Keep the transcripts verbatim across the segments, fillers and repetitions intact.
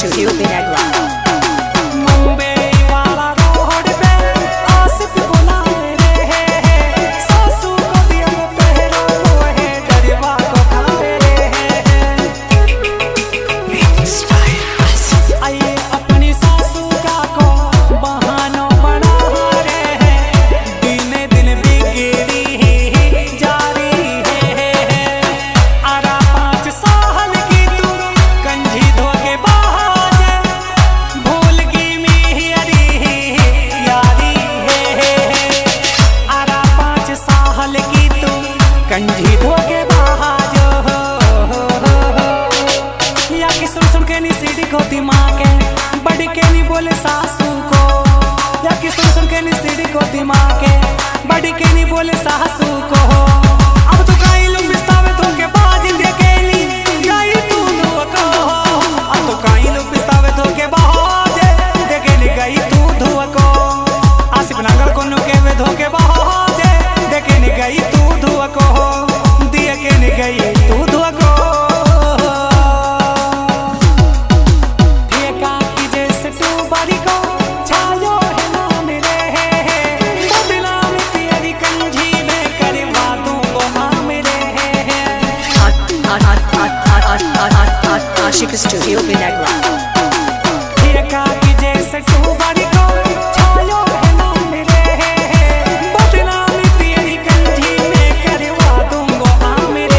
Studio Vinagla. कंजी धोके बहाजो या कि सुन सुन के नी सीढ़ी को दिमाग के बड़ी के नी बोले सासू को या कि सुन सुन के नी सीढ़ी को दिमाग के बड़ी के नी बोले सासू को अब तो कई लोग बिस्तावे धोके बाज देके नी गई तू धोको अब तो कई लोग बिस्तावे धोके बाज देके नी गई तू धोको आसिफ नगर को नुके वे धोके बाज देके नी गई तू धोको दिया के नी गई तू धोको ठेका की जैसे तू बड़ी को छायो है ना मेरे बदला में तेरी कंजी में करवा दूंगा हाँ मेरे Ashika Studio Vinagla. ठेका की जैसे तू बड़ी को छायो है ना मेरे बदला में तेरी कंजी में करवा दूंगा हाँ मेरे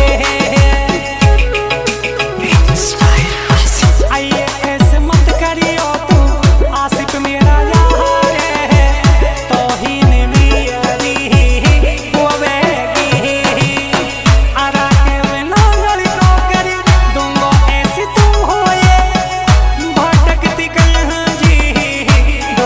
आइए ऐसे मत करियो तू आसिफ मेरा यार है तो ही ने मिली वो बेगी आरा के बिना गली को कर दूंगा ऐसी तू हो ये भटकती कहीं जी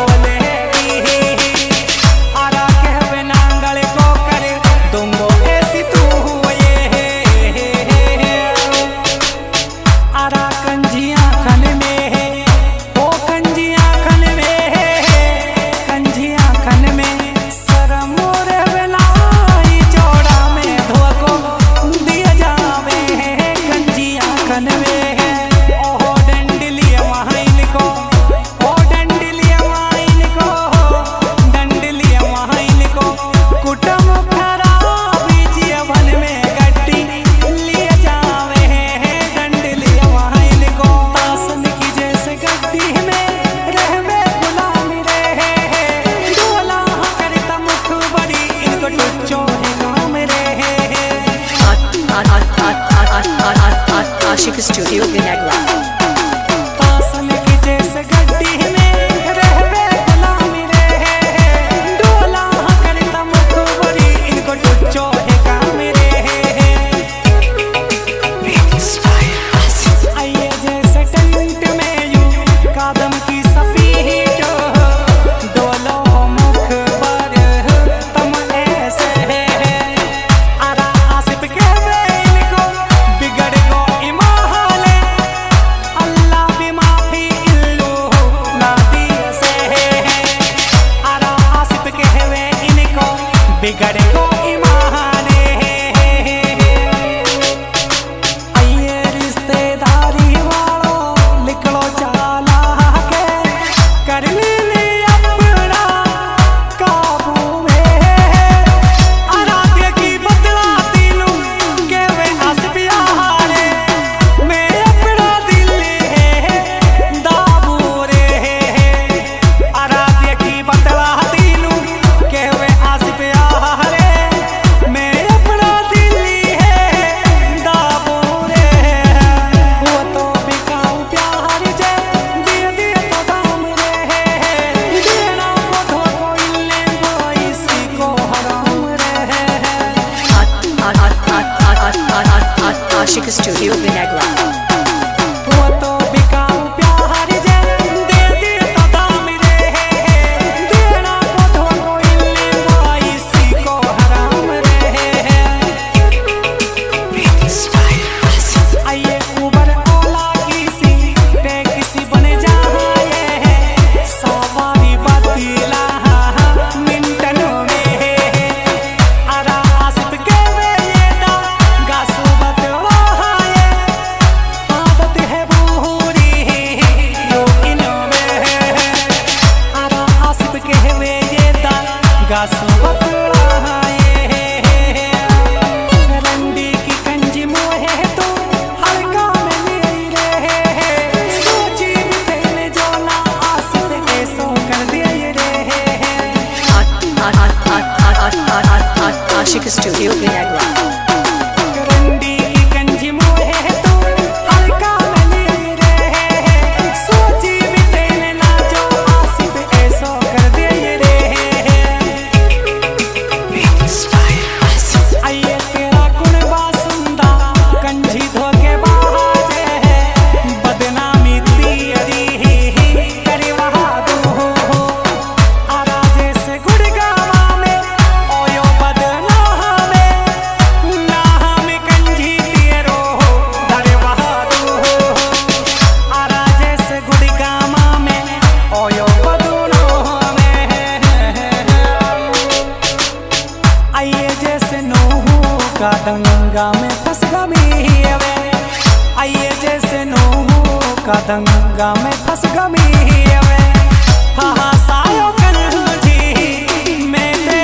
पतंगा में फंस गमी में हा हा सायो कंजी मेरे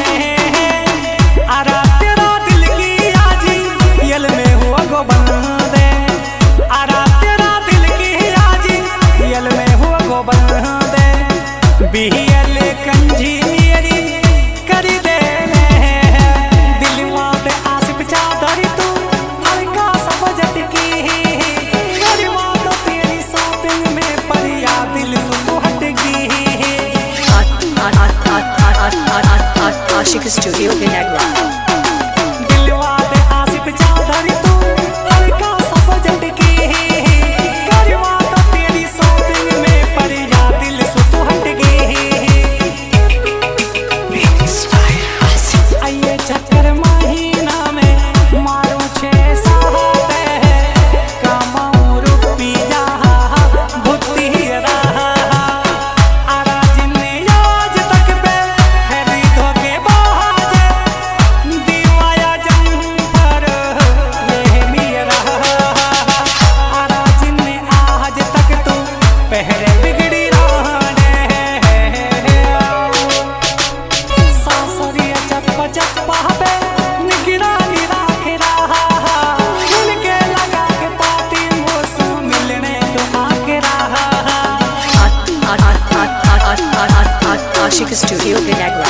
आरा तेरा दिल की आजी यल में हुआ गो बंदे आरा तेरा दिल की आजी यल में हुआ गो बंदे बियल कंजी मेरी कर दे दिल माते आसिफ चादरी तू हल्का सब झटकी Ashik Studio Vinagua. Ashik Studio Vinagua.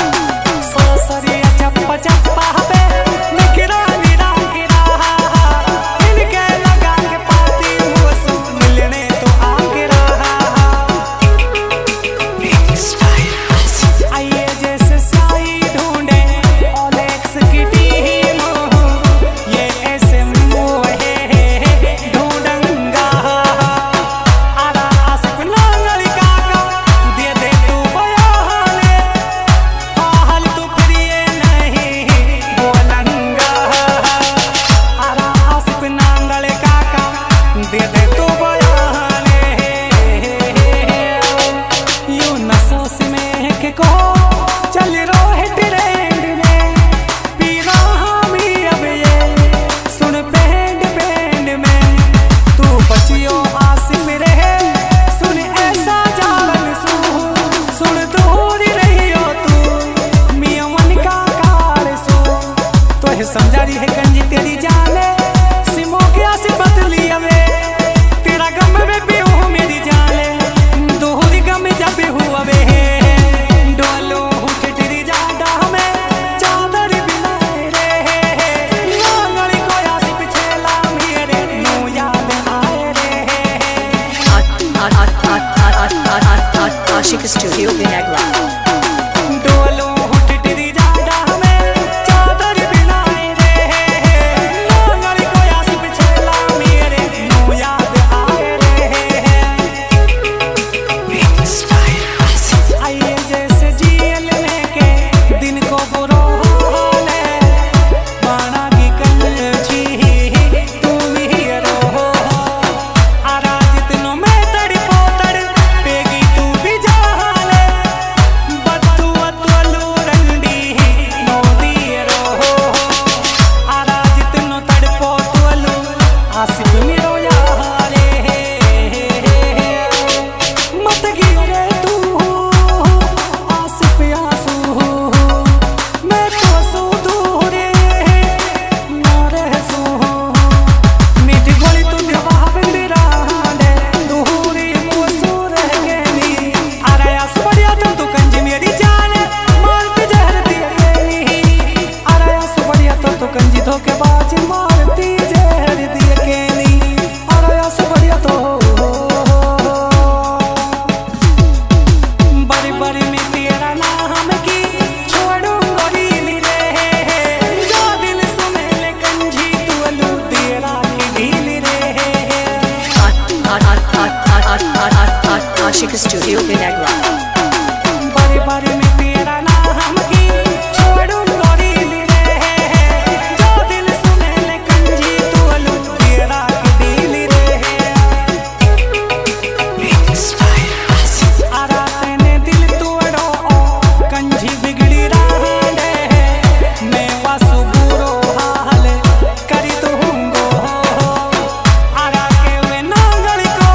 समझा रही है कंजी तेरी जाने सिमो की आसी बदली हवे तेरा गम में भी हूँ मेरी जाने दोहरी गम जब हुआ वे डोलो तेरी जादा हमें चादर बिनाए रे नांगली को आसी पिछला मेरे नो याद आए रे Ashik Studio Vinagua. Ashik Studio Vinagua. बारी बारी में तेरा नाम की छोड़ूं गोरी रे जो दिल सुने ले कंजी तू अलू तेरा के दिल रे आरा तेने दिल तोड़ो कंजी बिगड़ी रांडे मैं वासु बुरो हाल करी तू हूँगो आरा के वे नांगल को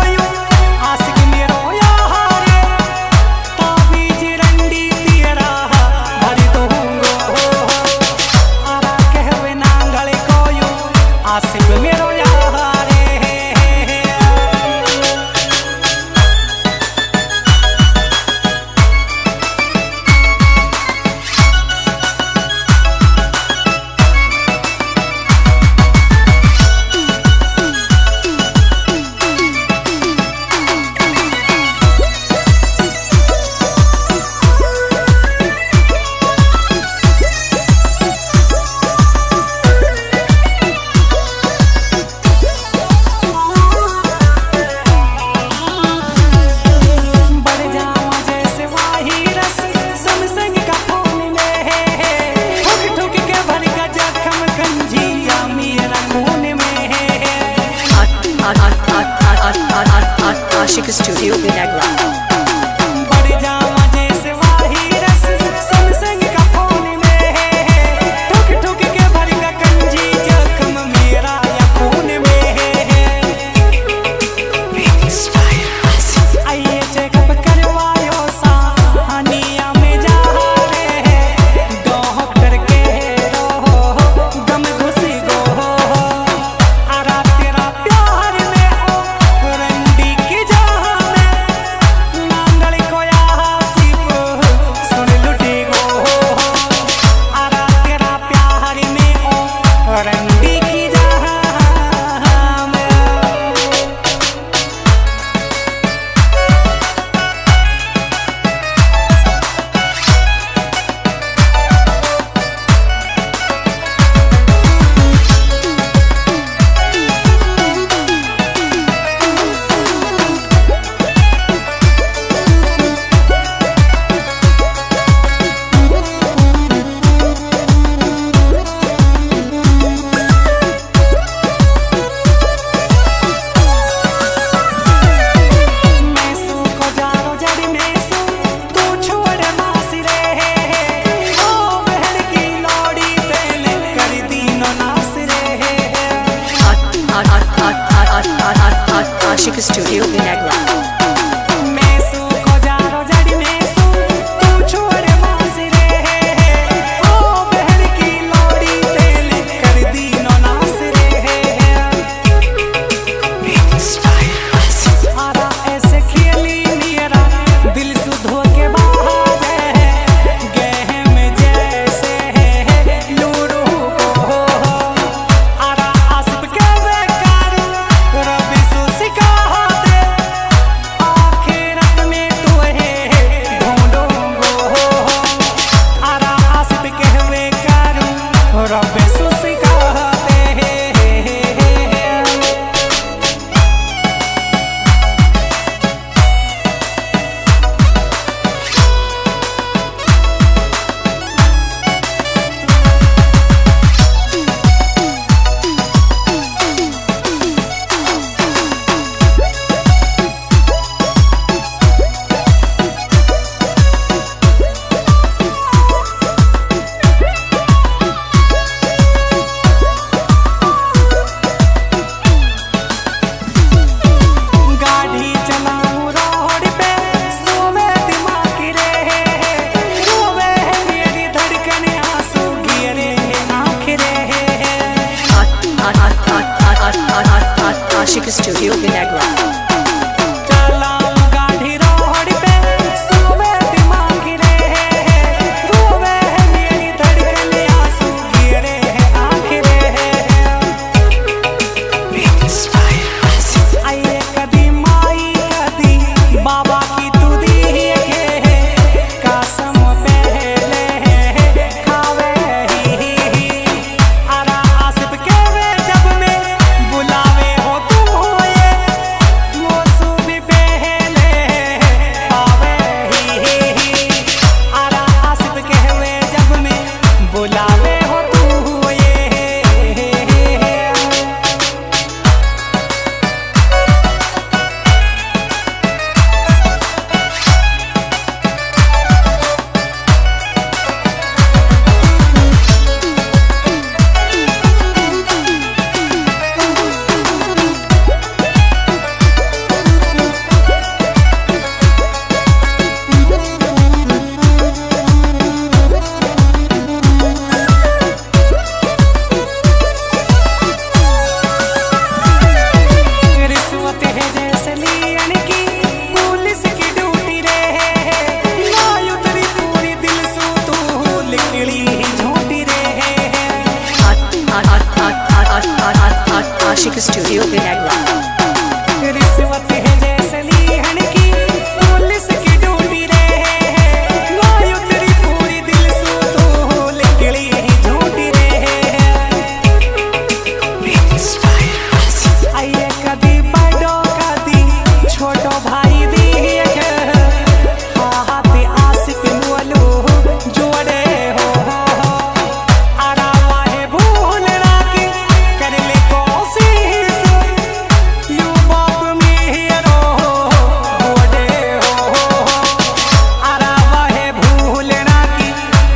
Studio Vinagla. बढ़ जावा जैसे वाहिरस सनसंग का फोन में ठुक ठुक के भरेगा कंजी जख्म मेरा या खून में आइए चेकअप करवायो सानिया में जा रे डॉक्टर के रो गम घुसी गो आरा तेरा प्यार में ओ रंडी की जहां में नांगल को यासिप सुन लुटी गो आरा तेरा प्यार में ओ रंडी की जहां में मैसू को जारो जड़ी मैसू तू छोड़ मासी रे ओ बहन की लौड़ी तेल कर दीनो नास रे Ashika Studio Vinagla. मैसू को जारो जड़ी मैसू तू छोड़ मासी रे ओ बहन की लौड़ी तेल कर दीनो नास रे आरा ऐसे खेली मेरा दिल सुधो के बाहर गए में जैसे लूडो को आरा आसिफ के बेकार रबी सु सिखा दे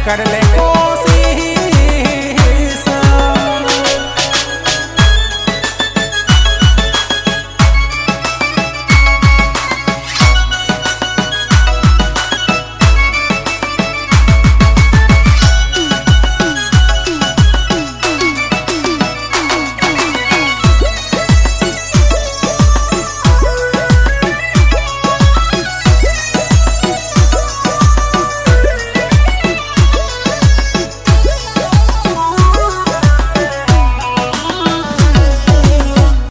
कर ले